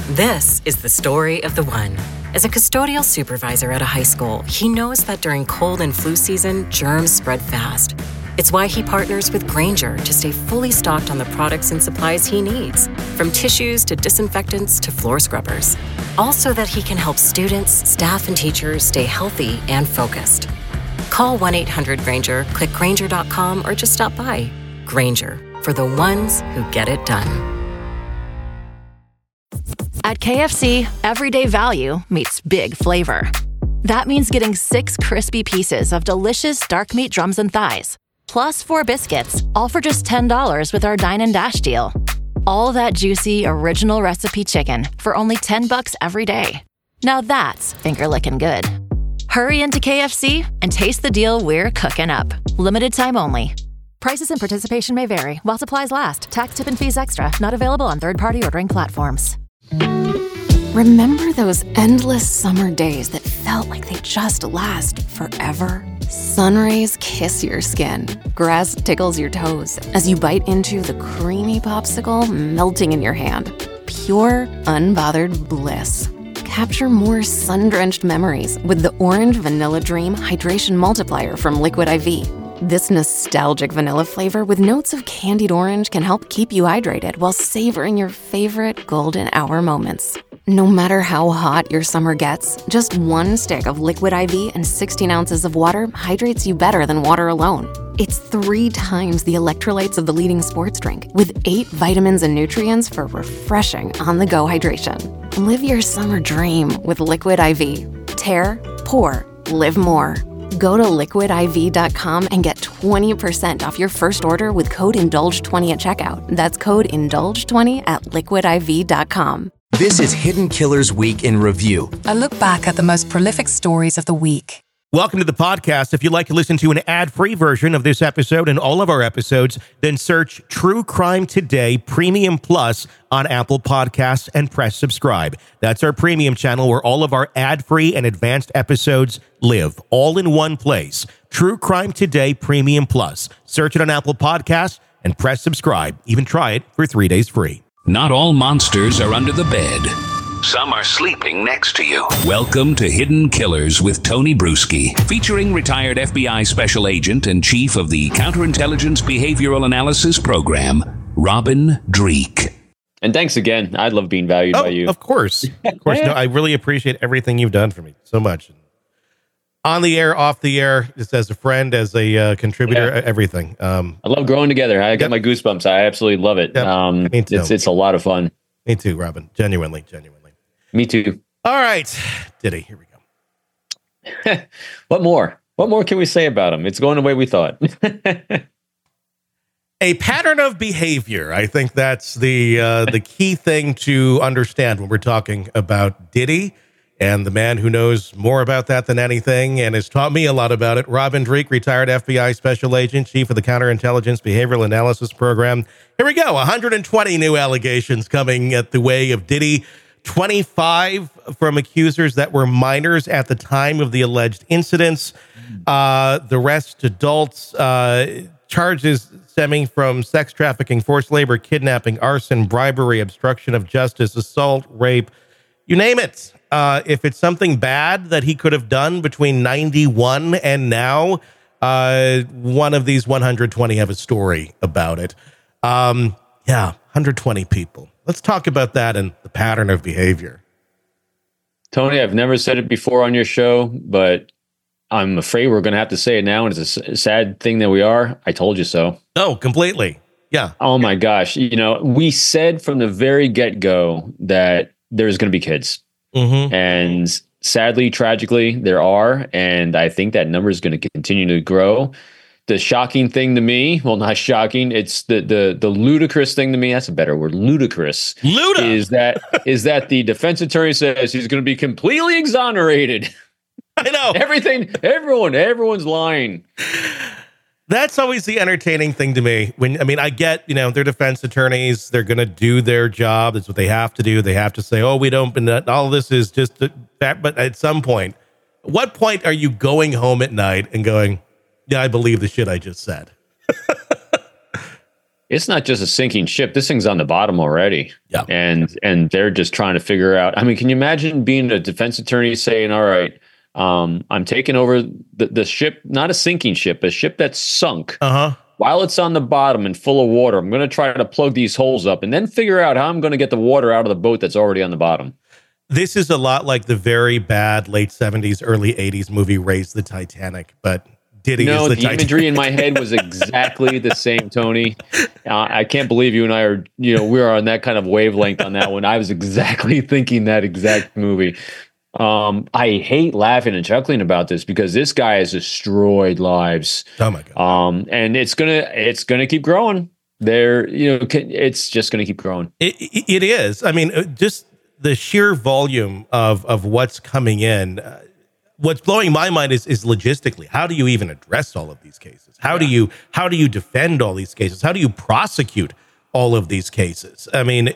This is the story of the one. As a custodial supervisor at a high school, he knows that during cold and flu season, germs spread fast. It's why he partners with Grainger to stay fully stocked on the products and supplies he needs, from tissues to disinfectants to floor scrubbers. Also that he can help students, staff, and teachers stay healthy and focused. Call 1-800-GRAINGER, click Grainger.com, or just stop by. Grainger, for the ones who get it done. At KFC, everyday value meets big flavor. That means getting 6 crispy pieces of delicious dark meat drums and thighs, plus 4 biscuits, all for just $10 with our Dine and Dash deal. All that juicy, original recipe chicken for only $10 every day. Now that's finger-licking good. Hurry into KFC and taste the deal we're cooking up. Limited time only. Prices and participation may vary while supplies last. Tax, tip, and fees extra. Not available on third-party ordering platforms. Remember those endless summer days that felt like they just last forever? Sun rays kiss your skin. Grass tickles your toes as you bite into the creamy popsicle melting in your hand. Pure, unbothered bliss. Capture more sun-drenched memories with the Orange Vanilla Dream Hydration Multiplier from Liquid IV. This nostalgic vanilla flavor with notes of candied orange can help keep you hydrated while savoring your favorite golden hour moments. No matter how hot your summer gets, just 1 stick of Liquid IV and 16 ounces of water hydrates you better than water alone. It's 3 times the electrolytes of the leading sports drink, with 8 vitamins and nutrients for refreshing on-the-go hydration. Live your summer dream with Liquid IV. Tear, pour, live more. Go to liquidiv.com and get 20% off your first order with code INDULGE20 at checkout. That's code INDULGE20 at liquidiv.com. This is Hidden Killers Week in Review. A look back at the most prolific stories of the week. Welcome to the podcast. If you'd like to listen to an ad-free version of this episode and all of our episodes, then search True Crime Today Premium Plus on Apple Podcasts and press subscribe. That's our premium channel where all of our ad-free and advanced episodes live, all in one place. True Crime Today Premium Plus. Search it on Apple Podcasts and press subscribe. Even try it for 3 days free. Not all monsters are under the bed. Some are sleeping next to you. Welcome to Hidden Killers with Tony Bruschi, featuring retired FBI Special Agent and Chief of the Counterintelligence Behavioral Analysis Program, Robin Dreeke. And thanks again. I love being valued by you. Of course. Of course. No, I really appreciate everything you've done for me so much. On the air, off the air, just as a friend, as a contributor, everything. I love growing together. I get my goosebumps. I absolutely love it. Me too. It's a lot of fun. Me too, Robin. Genuinely. Me too. All right. Diddy, here we go. What more? What more can we say about him? It's going the way we thought. A pattern of behavior. I think that's the key thing to understand when we're talking about Diddy and the man who knows more about that than anything and has taught me a lot about it. Robin Dreeke, retired FBI Special Agent, Chief of the Counterintelligence Behavioral Analysis Program. Here we go. 120 new allegations coming at the way of Diddy. 25 from accusers that were minors at the time of the alleged incidents. The rest adults. Charges stemming from sex trafficking, forced labor, kidnapping, arson, bribery, obstruction of justice, assault, rape, you name it. If it's something bad that he could have done between 91 and now, one of these 120 have a story about it. 120 people. Let's talk about that and the pattern of behavior. Tony, I've never said it before on your show, but I'm afraid we're going to have to say it now. And it's a sad thing that we are. I told you so. Oh, completely. Yeah. Oh my gosh. You know, we said from the very get-go that there's going to be kids. Mm-hmm. And sadly, tragically, there are. And I think that number is going to continue to grow. The shocking thing to me, well, not shocking, it's the ludicrous thing to me. That's a better word. Ludicrous. Is that the defense attorney says he's going to be completely exonerated. I know. Everyone's lying. That's always the entertaining thing to me. I get, they're defense attorneys. They're going to do their job. That's what they have to do. They have to say, oh, we don't, all of this is just that. But at some point, what point are you going home at night and going, yeah, I believe the shit I just said? it's not just a sinking ship. This thing's on the bottom already. Yeah. And they're just trying to figure out. I mean, can you imagine being a defense attorney saying, all right, I'm taking over the ship, not a sinking ship, a ship that's sunk. While it's on the bottom and full of water, I'm going to try to plug these holes up and then figure out how I'm going to get the water out of the boat that's already on the bottom. This is a lot like the very bad late 70s, early 80s movie Raise the Titanic, but Diddy is the Titanic. Imagery in my head was exactly the same, Tony. I can't believe you and I are, we are on that kind of wavelength on that one. I was exactly thinking that exact movie. I hate laughing and chuckling about this because this guy has destroyed lives. Oh my God. And it's gonna keep growing. It's just gonna keep growing. It is. I mean, just the sheer volume of what's coming in. What's blowing my mind is logistically, how do you even address all of these cases? How do you defend all these cases? How do you prosecute all of these cases? I mean,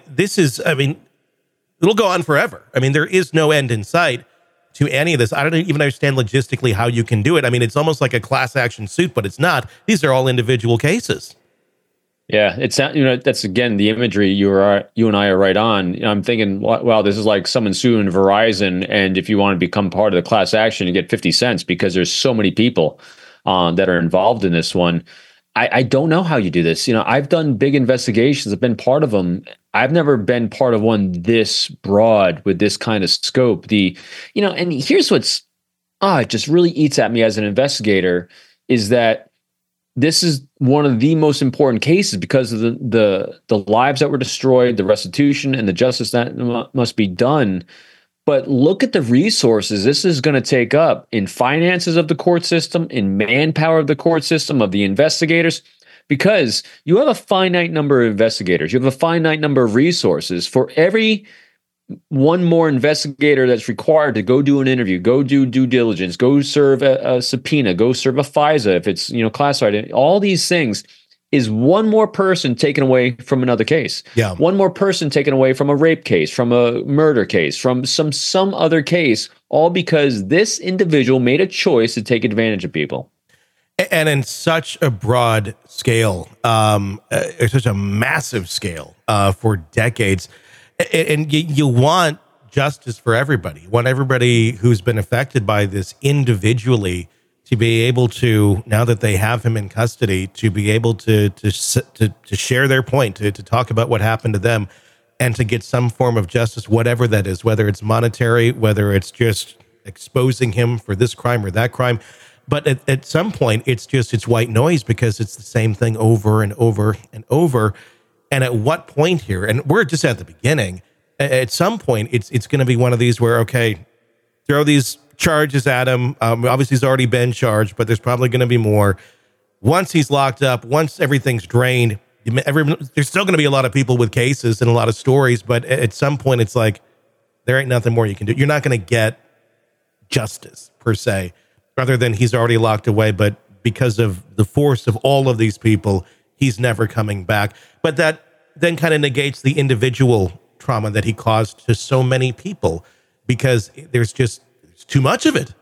it'll go on forever. I mean, there is no end in sight to any of this. I don't even understand logistically how you can do it. I mean, it's almost like a class action suit, but it's not. These are all individual cases. Yeah, it's that's again the imagery you and I are right on. I'm thinking, wow, this is like someone suing Verizon, and if you want to become part of the class action, you get 50 cents because there's so many people that are involved in this one. I don't know how you do this. I've done big investigations. I've been part of them. I've never been part of one this broad with this kind of scope. And here's what's it just really eats at me as an investigator is that this is one of the most important cases because of the lives that were destroyed, the restitution and the justice that must be done. But look at the resources this is going to take up in finances of the court system, in manpower of the court system, of the investigators, because you have a finite number of investigators. You have a finite number of resources. For every one more investigator that's required to go do an interview, go do due diligence, go serve a subpoena, go serve a FISA if it's classified, all these things is one more person taken away from another case. Yeah. One more person taken away from a rape case, from a murder case, from some other case, all because this individual made a choice to take advantage of people. And in such a broad scale, such a massive scale for decades. And you want justice for everybody. You want everybody who's been affected by this individually to be able to, now that they have him in custody, to be able to share their point, to talk about what happened to them, and to get some form of justice, whatever that is, whether it's monetary, whether it's just exposing him for this crime or that crime. But at some point, it's white noise because it's the same thing over and over and over. And at what point here, and we're just at the beginning, at some point, it's going to be one of these where, okay, throw these charges at him. Obviously, he's already been charged, but there's probably going to be more. Once he's locked up, once everything's drained, there's still going to be a lot of people with cases and a lot of stories, but at some point, it's like, there ain't nothing more you can do. You're not going to get justice, per se, rather than he's already locked away, but because of the force of all of these people, he's never coming back. But that then kind of negates the individual trauma that he caused to so many people because there's too much of it.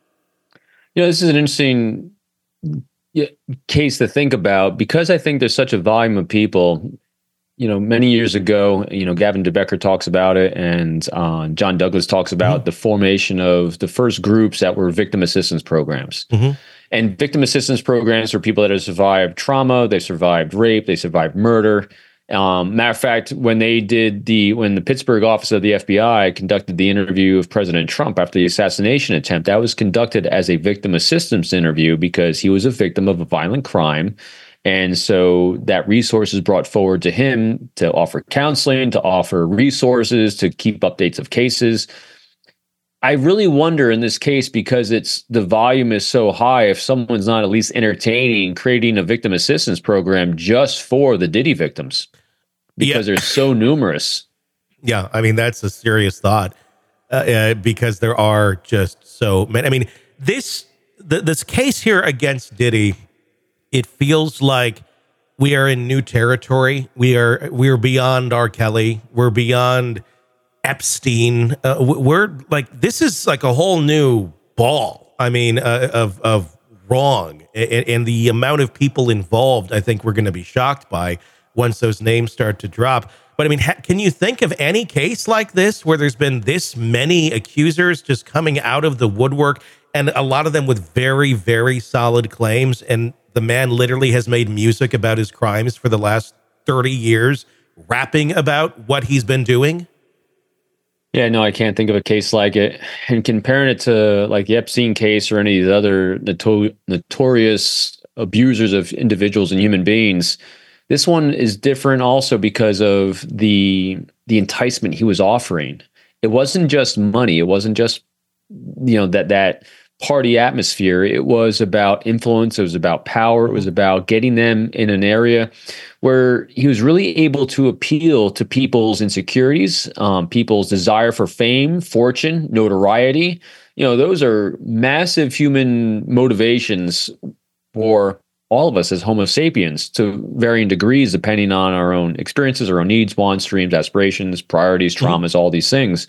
This is an interesting case to think about because I think there's such a volume of people. Many years ago, Gavin DeBecker talks about it, and John Douglas talks about the formation of the first groups that were victim assistance programs. Mm-hmm. And victim assistance programs are people that have survived trauma, they survived rape, they survived murder. Matter of fact, when the Pittsburgh office of the FBI conducted the interview of President Trump after the assassination attempt, that was conducted as a victim assistance interview because he was a victim of a violent crime. And so that resource is brought forward to him to offer counseling, to offer resources, to keep updates of cases. I really wonder in this case, because the volume is so high, if someone's not at least entertaining creating a victim assistance program just for the Diddy victims, because they're so numerous. Yeah, I mean, that's a serious thought because there are just so many. I mean, this case here against Diddy, it feels like we are in new territory. We're beyond R. Kelly. We're beyond Epstein. We're like, this is like a whole new ball. I mean, of wrong. And the amount of people involved, I think we're going to be shocked by once those names start to drop. But I mean, can you think of any case like this where there's been this many accusers just coming out of the woodwork, and a lot of them with very, very solid claims, and the man literally has made music about his crimes for the last 30 years, rapping about what he's been doing? Yeah, no, I can't think of a case like it. And comparing it to like the Epstein case or any of the other notorious abusers of individuals and human beings, this one is different also because of the enticement he was offering. It wasn't just money. It wasn't just, that party atmosphere. It was about influence. It was about power. It was about getting them in an area where he was really able to appeal to people's insecurities, people's desire for fame, fortune, notoriety. Those are massive human motivations for all of us as Homo sapiens to varying degrees, depending on our own experiences, our own needs, wants, dreams, aspirations, priorities, traumas, all these things.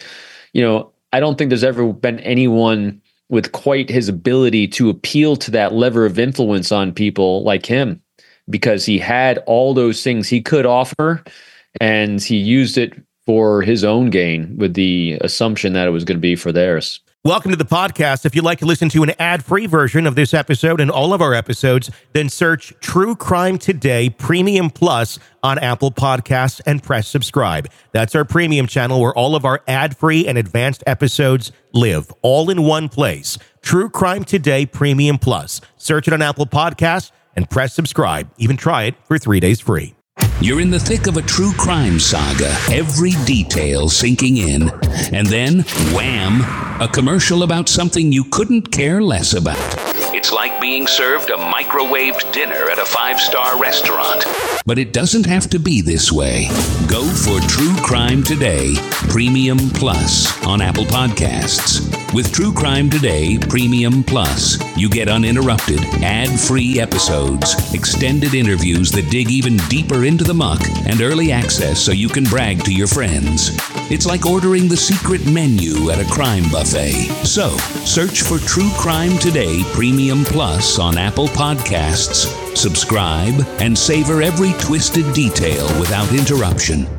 I don't think there's ever been anyone with quite his ability to appeal to that level of influence on people like him, because he had all those things he could offer, and he used it for his own gain with the assumption that it was going to be for theirs. Welcome to the podcast. If you'd like to listen to an ad-free version of this episode and all of our episodes, then search True Crime Today Premium Plus on Apple Podcasts and press subscribe. That's our premium channel where all of our ad-free and advanced episodes live, all in one place. True Crime Today Premium Plus. Search it on Apple Podcasts and press subscribe. Even try it for 3 days free. You're in the thick of a true crime saga, every detail sinking in. And then, wham, a commercial about something you couldn't care less about. It's like being served a microwaved dinner at a 5-star restaurant. But it doesn't have to be this way. Go for True Crime Today Premium Plus on Apple Podcasts. With True Crime Today Premium Plus, you get uninterrupted, ad-free episodes, extended interviews that dig even deeper into the muck, and early access so you can brag to your friends. It's like ordering the secret menu at a crime buffet. So, search for True Crime Today Premium Plus on Apple Podcasts, subscribe, and savor every twisted detail without interruption.